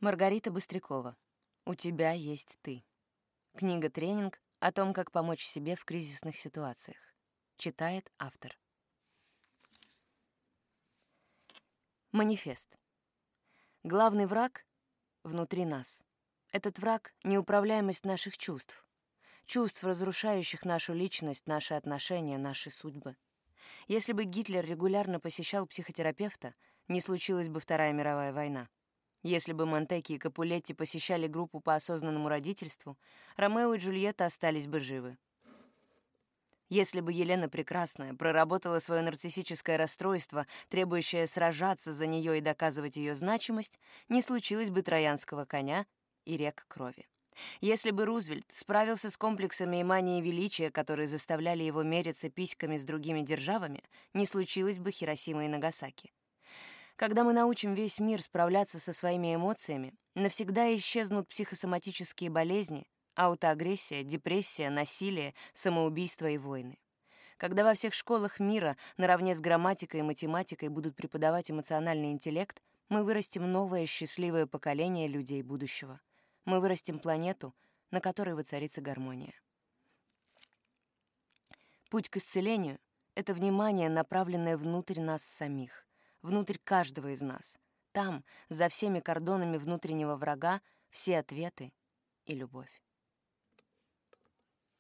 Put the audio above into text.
Маргарита Быстрякова. «У тебя есть ты». Книга-тренинг о том, как помочь себе в кризисных ситуациях. Читает автор. Манифест. Главный враг внутри нас. Этот враг — неуправляемость наших чувств. Чувств, разрушающих нашу личность, наши отношения, наши судьбы. Если бы Гитлер регулярно посещал психотерапевта, не случилась бы Вторая мировая война. Если бы Монтеки и Капулетти посещали группу по осознанному родительству, Ромео и Джульетта остались бы живы. Если бы Елена Прекрасная проработала свое нарциссическое расстройство, требующее сражаться за нее и доказывать ее значимость, не случилось бы троянского коня и рек крови. Если бы Рузвельт справился с комплексами и манией величия, которые заставляли его мериться письками с другими державами, не случилось бы Хиросимы и Нагасаки. Когда мы научим весь мир справляться со своими эмоциями, навсегда исчезнут психосоматические болезни, аутоагрессия, депрессия, насилие, самоубийство и войны. Когда во всех школах мира наравне с грамматикой и математикой будут преподавать эмоциональный интеллект, мы вырастим новое счастливое поколение людей будущего. Мы вырастим планету, на которой воцарится гармония. Путь к исцелению — это внимание, направленное внутрь нас самих, внутрь каждого из нас. Там, за всеми кордонами внутреннего врага, все ответы и любовь.